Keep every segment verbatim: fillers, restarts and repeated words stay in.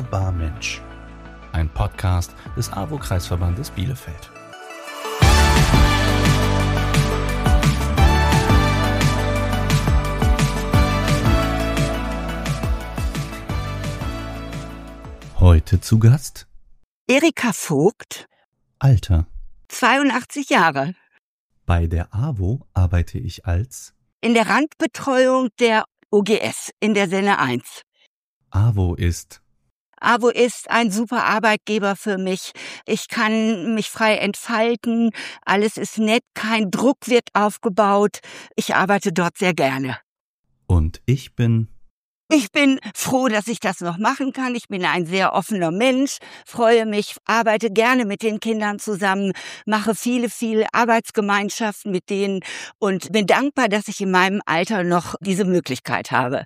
Hörbar Mensch. Ein Podcast des A W O-Kreisverbandes Bielefeld. Heute zu Gast Erika Vogt, Alter. zweiundachtzig Jahre. Bei der A W O arbeite ich als In der Randbetreuung der O G S in der Senne eins. A W O ist A W O ist ein super Arbeitgeber für mich. Ich kann mich frei entfalten. Alles ist nett, kein Druck wird aufgebaut. Ich arbeite dort sehr gerne. und ich bin Ich bin froh, dass ich das noch machen kann. Ich bin ein sehr offener Mensch, freue mich, arbeite gerne mit den Kindern zusammen, mache viele, viele Arbeitsgemeinschaften mit denen und bin dankbar, dass ich in meinem Alter noch diese Möglichkeit habe.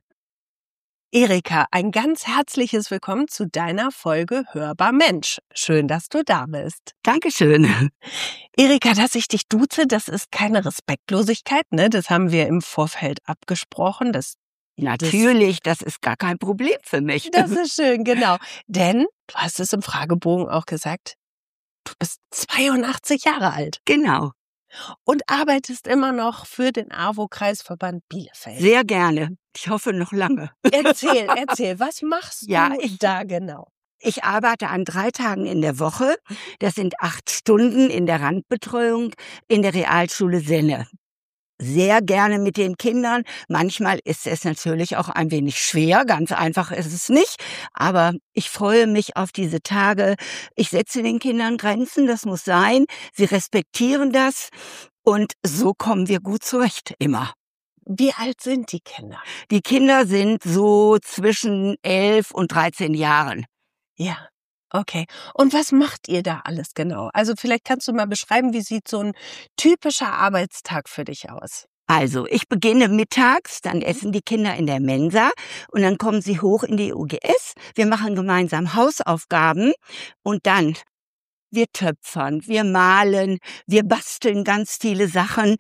Erika, ein ganz herzliches Willkommen zu deiner Folge Hörbar Mensch. Schön, dass du da bist. Dankeschön. Erika, dass ich dich duze, das ist keine Respektlosigkeit, ne? Das haben wir im Vorfeld abgesprochen. Das, Natürlich, das ist gar kein Problem für mich. das ist schön, genau. Denn, du hast es im Fragebogen auch gesagt, du bist zweiundachtzig Jahre alt Genau, und arbeitest immer noch für den A W O-Kreisverband Bielefeld. sehr gerne. Ich hoffe noch lange. Erzähl, erzähl, was machst Ja, du ich- da genau? Ich arbeite an drei Tagen in der Woche. Das sind acht Stunden in der Randbetreuung in der Realschule Senne. Sehr gerne mit den Kindern. Manchmal ist es natürlich auch ein wenig schwer. Ganz einfach ist es nicht. Aber ich freue mich auf diese Tage. Ich setze den Kindern Grenzen. Das muss sein. Sie respektieren das. Und so kommen wir gut zurecht immer. Wie alt sind die Kinder? Die Kinder sind so zwischen elf und dreizehn Jahren. Ja, okay. Und was macht ihr da alles genau? Also vielleicht kannst du mal beschreiben, wie sieht so ein typischer Arbeitstag für dich aus? Also, ich beginne mittags, dann essen die Kinder in der Mensa und dann kommen sie hoch in die O G S. Wir machen gemeinsam Hausaufgaben und dann wir töpfern, wir malen, wir basteln ganz viele Sachen.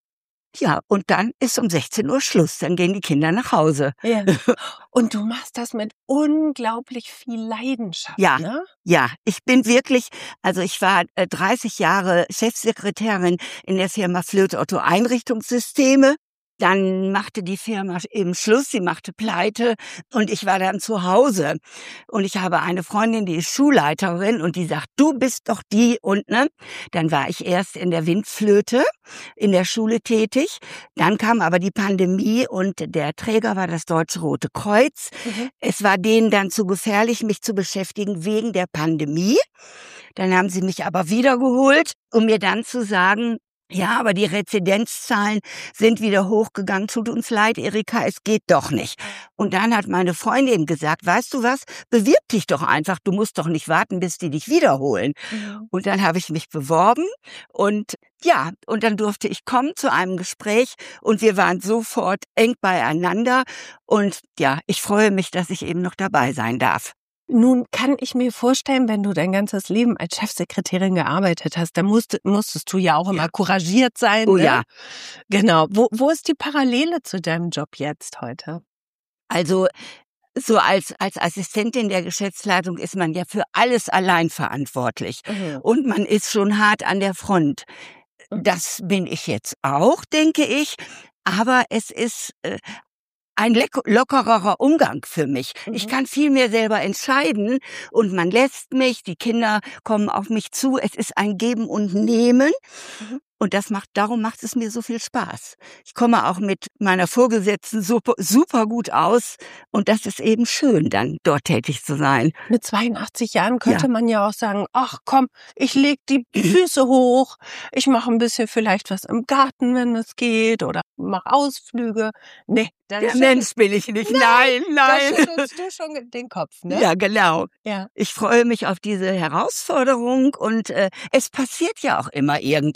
Ja, und dann ist um sechzehn Uhr Schluss, dann gehen die Kinder nach Hause. Ja. Und du machst das mit unglaublich viel Leidenschaft, Ja. ne? Ja, ich bin wirklich, also ich war äh, dreißig Jahre Chefsekretärin in der Firma Flöte Otto Einrichtungssysteme. Dann machte die Firma eben Schluss, sie machte Pleite und ich war dann zu Hause. Und ich habe eine Freundin, die ist Schulleiterin und die sagt, du bist doch die und ne. Dann war ich erst in der Windflöte in der Schule tätig. Dann kam aber die Pandemie und der Träger war das Deutsche Rote Kreuz. Mhm. Es war denen dann zu gefährlich, mich zu beschäftigen wegen der Pandemie. Dann haben sie mich aber wiedergeholt, um mir dann zu sagen, ja, aber die Rezidenzzahlen sind wieder hochgegangen. Tut uns leid, Erika, es geht doch nicht. Und dann hat meine Freundin gesagt, weißt du was, bewirb dich doch einfach. Du musst doch nicht warten, bis die dich wiederholen. Mhm. Und dann habe ich mich beworben und ja, und dann durfte ich kommen zu einem Gespräch und wir waren sofort eng beieinander. Und ja, ich freue mich, dass ich eben noch dabei sein darf. Nun kann ich mir vorstellen, wenn du dein ganzes Leben als Chefsekretärin gearbeitet hast, dann musst, musstest du ja auch immer Ja. couragiert sein. Oh ne? ja. Genau. Wo, wo ist die Parallele zu deinem Job jetzt heute? Also so als als Assistentin der Geschäftsleitung ist man ja für alles allein verantwortlich. Mhm. Und man ist schon hart an der Front. Das bin ich jetzt auch, denke ich. Aber es ist äh, ein leck- lockererer Umgang für mich. Ich Mhm. kann viel mehr selber entscheiden und man lässt mich, die Kinder kommen auf mich zu. Es ist ein Geben und Nehmen. Mhm. Und das macht, darum macht es mir so viel Spaß. Ich komme auch mit meiner Vorgesetzten super, super gut aus. Und das ist eben schön, dann dort tätig zu sein. Mit zweiundachtzig Jahren könnte Ja. man ja auch sagen, ach komm, ich leg die Füße hoch, ich mache ein bisschen vielleicht was im Garten, wenn es geht, oder mache Ausflüge. Nee, dann Der schüttel- Mensch bin ich nicht. Nein, da nein. schüttelst du schon den Kopf, ne? Ja, genau. Ja. Ich freue mich auf diese Herausforderung und äh, es passiert ja auch immer irgendetwas.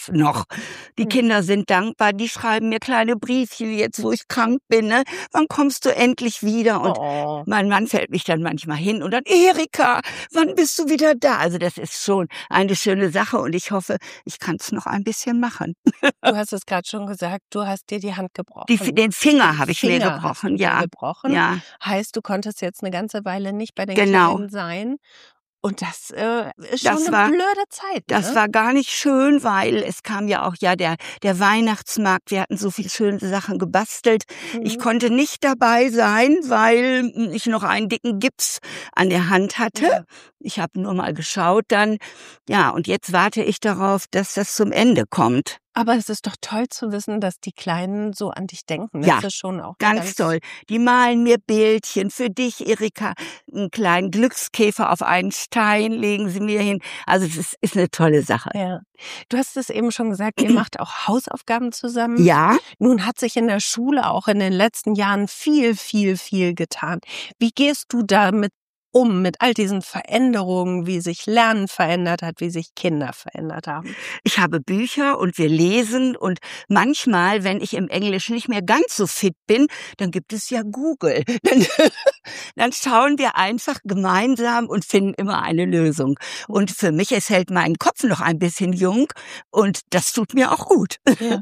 jetzt noch. Die Hm. Kinder sind dankbar, die schreiben mir kleine Briefchen jetzt, wo ich krank bin. Ne? Wann kommst du endlich wieder? Und Oh. mein Mann fällt mich dann manchmal hin und dann, Erika, wann bist du wieder da? Also das ist schon eine schöne Sache und ich hoffe, ich kann es noch ein bisschen machen. Du hast es gerade schon gesagt, du hast dir die Hand gebrochen. Die, den Finger habe ich mir Finger hast du gebrochen, dir ja. gebrochen. Ja, Heißt, du konntest jetzt eine ganze Weile nicht bei den genau. Kleinen sein. Und das äh, ist schon Das eine war, blöde Zeit, das ne? war gar nicht schön, weil es kam ja auch ja der, der Weihnachtsmarkt. Wir hatten so viele schöne Sachen gebastelt. Ich Mhm. konnte nicht dabei sein, weil ich noch einen dicken Gips an der Hand hatte. Ja. Ich habe nur mal geschaut dann. Ja, und jetzt warte ich darauf, dass das zum Ende kommt. Aber es ist doch toll zu wissen, dass die Kleinen so an dich denken. Das Ja, ist schon auch eine ganz ganz toll. Die malen mir Bildchen für dich, Erika. Einen kleinen Glückskäfer auf einen Stein legen sie mir hin. Also es ist, ist eine tolle Sache. Ja. Du hast es eben schon gesagt, ihr macht auch Hausaufgaben zusammen. Ja, Nun hat sich in der Schule auch in den letzten Jahren viel, viel, viel getan. Wie gehst du damit um, mit all diesen Veränderungen, wie sich Lernen verändert hat, wie sich Kinder verändert haben? ich habe Bücher und wir lesen und manchmal, wenn ich im Englisch nicht mehr ganz so fit bin, dann gibt es ja Google. Dann, dann schauen wir einfach gemeinsam und finden immer eine Lösung. Und für mich, es hält meinen Kopf noch ein bisschen jung und das tut mir auch gut. Ja.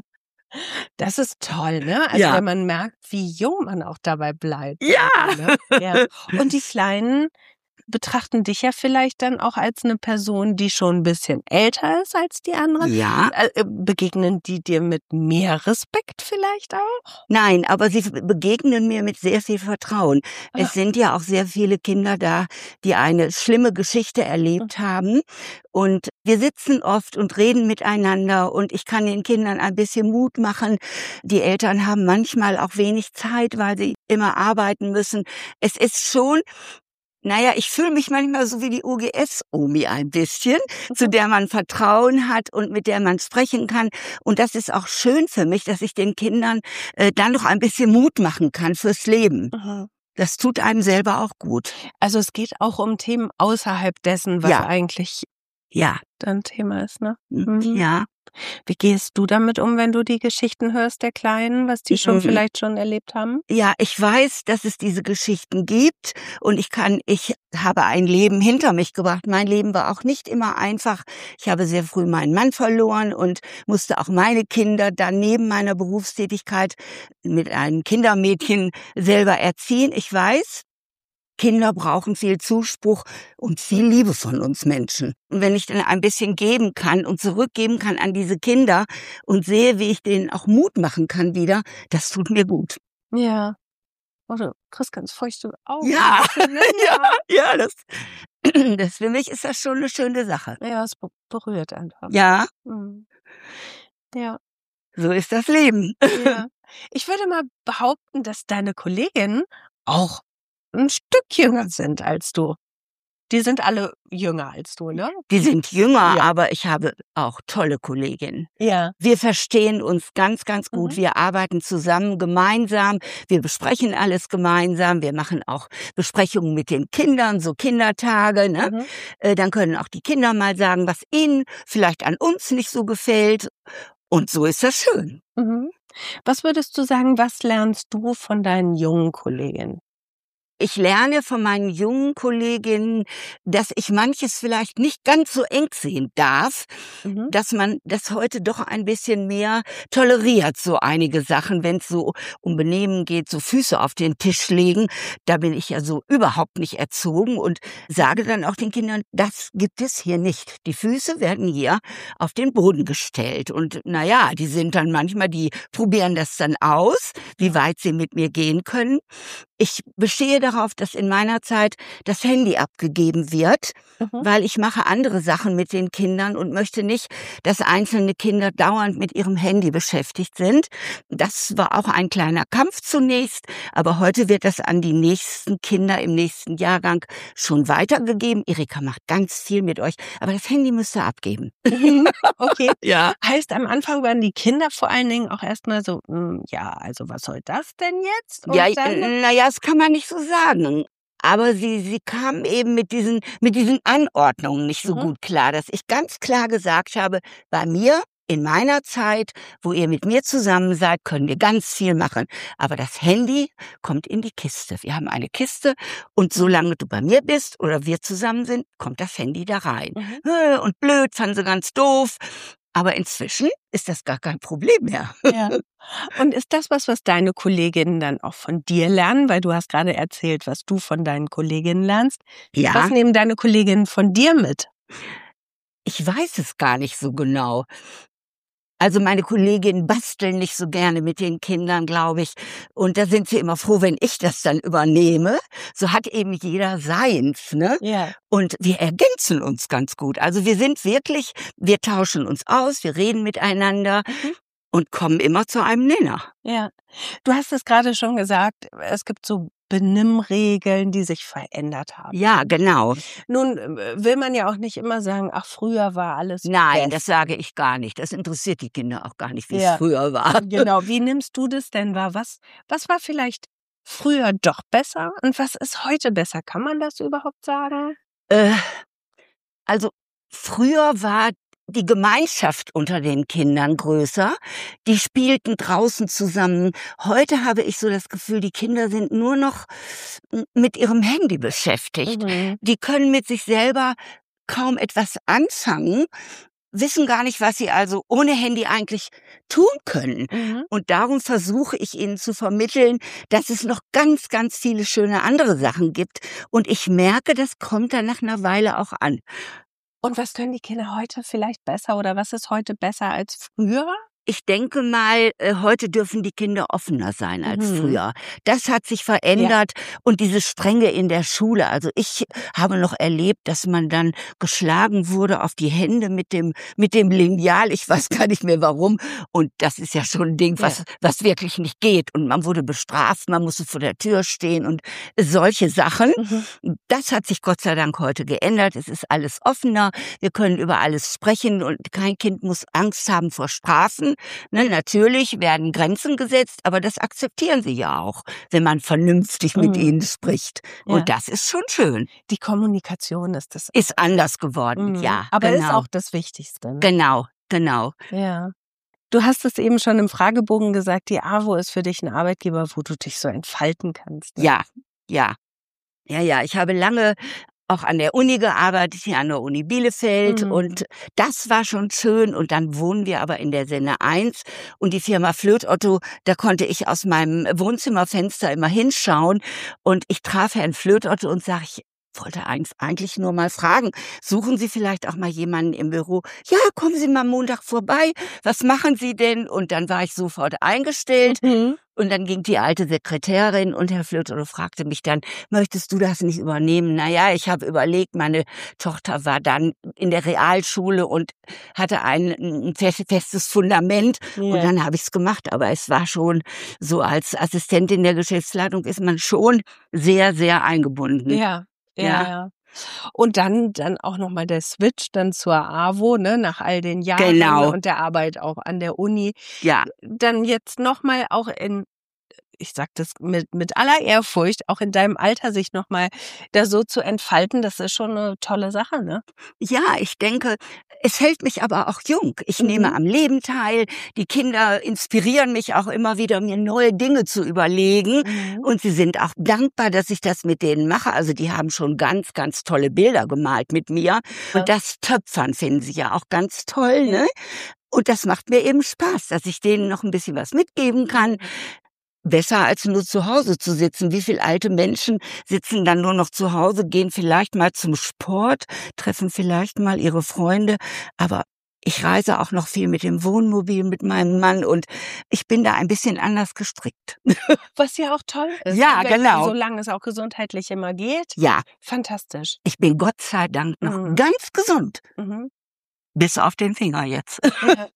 Das ist toll, ne? Also Ja. wenn man merkt, wie jung man auch dabei bleibt. Ja. Ne? Ja. Und die Kleinen betrachten dich ja vielleicht dann auch als eine Person, die schon ein bisschen älter ist als die anderen. Ja. Äh, Begegnen die dir mit mehr Respekt vielleicht auch? Nein, aber sie begegnen mir mit sehr viel Vertrauen. Ah. Es sind ja auch sehr viele Kinder da, die eine schlimme Geschichte erlebt haben. Und wir sitzen oft und reden miteinander und ich kann den Kindern ein bisschen Mut machen. Die Eltern haben manchmal auch wenig Zeit, weil sie immer arbeiten müssen. Es ist schon, naja, ich fühle mich manchmal so wie die U G S-Omi ein bisschen, zu der man Vertrauen hat und mit der man sprechen kann. Und das ist auch schön für mich, dass ich den Kindern äh, dann noch ein bisschen Mut machen kann fürs Leben. Mhm. Das tut einem selber auch gut. Also es geht auch um Themen außerhalb dessen, was Ja. eigentlich Ja, dein Thema ist, ne? Mhm. ja. Wie gehst du damit um, wenn du die Geschichten hörst der Kleinen, was die schon Mhm. vielleicht schon erlebt haben? Ja, ich weiß, dass es diese Geschichten gibt und ich kann, ich habe ein Leben hinter mich gebracht. Mein Leben war auch nicht immer einfach. Ich habe sehr früh meinen Mann verloren und musste auch meine Kinder dann neben meiner Berufstätigkeit mit einem Kindermädchen selber erziehen. Ich weiß, Kinder brauchen viel Zuspruch und viel Liebe von uns Menschen. Und wenn ich dann ein bisschen geben kann und zurückgeben kann an diese Kinder und sehe, wie ich denen auch Mut machen kann wieder, das tut mir gut. Ja. Oh, du kriegst ganz feuchte Augen. Ja, Ne? ja, ja, das, das für mich ist das schon eine schöne Sache. Ja, es be- berührt einfach. Ja, Mhm. Ja, so ist das Leben. ja. Ich würde mal behaupten, dass deine Kolleginnen auch ein Stück jünger sind als du. Die sind alle jünger als du, ne? Die sind jünger, Ja. aber ich habe auch tolle Kolleginnen. Ja. Wir verstehen uns ganz, ganz gut. Mhm. Wir arbeiten zusammen, gemeinsam. Wir besprechen alles gemeinsam. Wir machen auch Besprechungen mit den Kindern, so Kindertage. Ne? Mhm. Äh, dann können auch die Kinder mal sagen, was ihnen vielleicht an uns nicht so gefällt. Und so ist das schön. Mhm. Was würdest du sagen, was lernst du von deinen jungen Kolleginnen? Ich lerne von meinen jungen Kolleginnen, dass ich manches vielleicht nicht ganz so eng sehen darf, Mhm. dass man das heute doch ein bisschen mehr toleriert, so einige Sachen, wenn es so um Benehmen geht, so Füße auf den Tisch legen. Da bin ich ja so überhaupt nicht erzogen und sage dann auch den Kindern, das gibt es hier nicht. Die Füße werden hier auf den Boden gestellt. Und naja, die sind dann manchmal, die probieren das dann aus, wie weit sie mit mir gehen können. Ich bestehe darauf, dass in meiner Zeit das Handy abgegeben wird, Mhm. weil ich mache andere Sachen mit den Kindern und möchte nicht, dass einzelne Kinder dauernd mit ihrem Handy beschäftigt sind. Das war auch ein kleiner Kampf zunächst, aber heute wird das an die nächsten Kinder im nächsten Jahrgang schon weitergegeben. Erika macht ganz viel mit euch, aber das Handy müsst ihr abgeben. Mhm. Okay. Ja. Heißt, am Anfang waren die Kinder vor allen Dingen auch erstmal so, hm, ja, also was soll das denn jetzt? Und Ja, dann, naja, das kann man nicht so sagen. Aber sie, sie kam eben mit diesen, mit diesen Anordnungen nicht so Mhm. gut klar, dass ich ganz klar gesagt habe, bei mir in meiner Zeit, wo ihr mit mir zusammen seid, können wir ganz viel machen. Aber das Handy kommt in die Kiste. Wir haben eine Kiste und solange du bei mir bist oder wir zusammen sind, kommt das Handy da rein. Mhm. Und blöd, fanden sie ganz doof. Aber inzwischen ist das gar kein Problem mehr. Ja. Und ist das was, was deine Kolleginnen dann auch von dir lernen? Weil du hast gerade erzählt, was du von deinen Kolleginnen lernst. Ja. Was nehmen deine Kolleginnen von dir mit? Ich weiß es gar nicht so genau. Also meine Kolleginnen basteln nicht so gerne mit den Kindern, glaube ich. Und da sind sie immer froh, wenn ich das dann übernehme. So hat eben jeder seins, ne? Ja. Und wir ergänzen uns ganz gut. Also wir sind wirklich, wir tauschen uns aus, wir reden miteinander mhm. und kommen immer zu einem Nenner. Ja. Du hast es gerade schon gesagt, es gibt so Benimmregeln, die sich verändert haben. Ja, genau. Nun will man ja auch nicht immer sagen, ach, früher war alles Nein, best. das sage ich gar nicht. Das interessiert die Kinder auch gar nicht, wie Ja. es früher war. Genau. Wie nimmst du das denn wahr? Was, was war vielleicht früher doch besser und was ist heute besser? Kann man das überhaupt sagen? Äh, also früher war die Gemeinschaft unter den Kindern größer. Die spielten draußen zusammen. Heute habe ich so das Gefühl, die Kinder sind nur noch mit ihrem Handy beschäftigt. Mhm. Die können mit sich selber kaum etwas anfangen, wissen gar nicht, was sie also ohne Handy eigentlich tun können. Mhm. Und darum versuche ich ihnen zu vermitteln, dass es noch ganz, ganz viele schöne andere Sachen gibt. Und ich merke, das kommt dann nach einer Weile auch an. Und was können die Kinder heute vielleicht besser oder was ist heute besser als früher? Ich denke mal, heute dürfen die Kinder offener sein als mhm. früher. Das hat sich verändert ja. Und diese Strenge in der Schule. Also ich habe noch erlebt, dass man dann geschlagen wurde auf die Hände mit dem mit dem Lineal. Ich weiß gar nicht mehr warum. Und das ist ja schon ein Ding, was ja. was wirklich nicht geht. Und man wurde bestraft, man musste vor der Tür stehen und solche Sachen. Mhm. Das hat sich Gott sei Dank heute geändert. Es ist alles offener. Wir können über alles sprechen und kein Kind muss Angst haben vor Strafen. Ne, natürlich werden Grenzen gesetzt, aber das akzeptieren sie ja auch, wenn man vernünftig mit mhm. ihnen spricht. Und ja. das ist schon schön. Die Kommunikation ist das. Ist anders geworden, mhm. ja. Aber genau. ist auch das Wichtigste. Ne? Genau, genau. Ja. Du hast es eben schon im Fragebogen gesagt, die AWO ist für dich ein Arbeitgeber, wo du dich so entfalten kannst. Ne? Ja, ja. Ja, ja, ich habe lange auch an der Uni gearbeitet, hier an der Uni Bielefeld mhm. und das war schon schön und dann wohnen wir aber in der Senne eins und die Firma Flöt Otto, da konnte ich aus meinem Wohnzimmerfenster immer hinschauen und ich traf Herrn Flöt Otto und sage, ich wollte eigentlich nur mal fragen, suchen Sie vielleicht auch mal jemanden im Büro? Ja, kommen Sie mal Montag vorbei, was machen Sie denn? Und dann war ich sofort eingestellt. Mhm. Und dann ging die alte Sekretärin und Herr Flöter fragte mich dann, möchtest du das nicht übernehmen? Naja, ich habe überlegt, meine Tochter war dann in der Realschule und hatte ein, ein festes Fundament. Ja. Und dann habe ich es gemacht. Aber es war schon so, als Assistentin der Geschäftsleitung ist man schon sehr, sehr eingebunden. Ja, ja, ja. ja. Und dann dann auch nochmal der Switch dann zur AWO, ne, nach all den Jahren genau. und der Arbeit auch an der Uni. Ja. Dann jetzt nochmal auch in, ich sag das mit mit aller Ehrfurcht, auch in deinem Alter sich nochmal da so zu entfalten, das ist schon eine tolle Sache, ne? Ja, ich denke, es hält mich aber auch jung. Ich mhm. nehme am Leben teil. Die Kinder inspirieren mich auch immer wieder, mir neue Dinge zu überlegen. Mhm. Und sie sind auch dankbar, dass ich das mit denen mache. Also die haben schon ganz, ganz tolle Bilder gemalt mit mir. Ja. Und das Töpfern finden sie ja auch ganz toll, ne? Und das macht mir eben Spaß, dass ich denen noch ein bisschen was mitgeben kann. Besser als nur zu Hause zu sitzen. Wie viele alte Menschen sitzen dann nur noch zu Hause, gehen vielleicht mal zum Sport, treffen vielleicht mal ihre Freunde. Aber ich reise auch noch viel mit dem Wohnmobil mit meinem Mann und ich bin da ein bisschen anders gestrickt. Was ja auch toll ist. Ja, genau. Solange es auch gesundheitlich immer geht. Ja. Fantastisch. Ich bin Gott sei Dank noch mhm. ganz gesund. Mhm. Bis auf den Finger jetzt. Ja.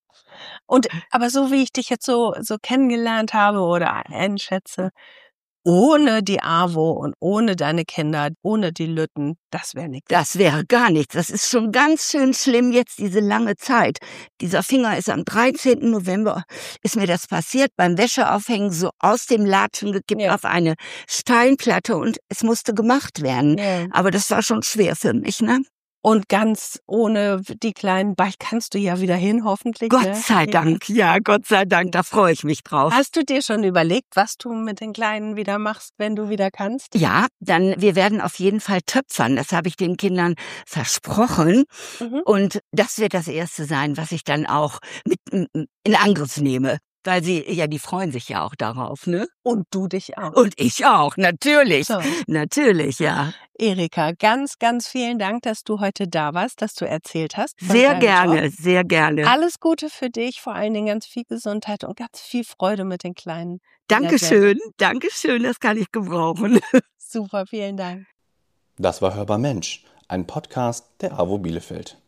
Und aber so wie ich dich jetzt so so kennengelernt habe oder einschätze, ohne die AWO und ohne deine Kinder, ohne die Lütten, das wäre nichts. Das wäre gar nichts. Das ist schon ganz schön schlimm jetzt, diese lange Zeit. Dieser Finger ist am dreizehnten November, ist mir das passiert, beim Wäscheaufhängen so aus dem Latschen gekippt ja. auf eine Steinplatte und es musste gemacht werden. Ja. Aber das war schon schwer für mich, ne? Und ganz ohne die Kleinen, bald kannst du ja wieder hin, hoffentlich. Gott ne? sei Dank, ja, Gott sei Dank, da freue ich mich drauf. Hast du dir schon überlegt, was du mit den Kleinen wieder machst, wenn du wieder kannst? Ja, dann, wir werden auf jeden Fall töpfern. Das habe ich den Kindern versprochen. Mhm. Und das wird das Erste sein, was ich dann auch mit in Angriff nehme. Weil sie, ja, die freuen sich ja auch darauf, ne? Und du dich auch. Und ich auch, natürlich. So. Natürlich, ja. Erika, ganz, ganz vielen Dank, dass du heute da warst, dass du erzählt hast. von Sehr deinem gerne, Job. sehr gerne. Alles Gute für dich, vor allen Dingen ganz viel Gesundheit und ganz viel Freude mit den Kleinen. Dankeschön, Dankeschön, das kann ich gebrauchen. Super, vielen Dank. Das war Hörbar Mensch, ein Podcast der A W O Bielefeld.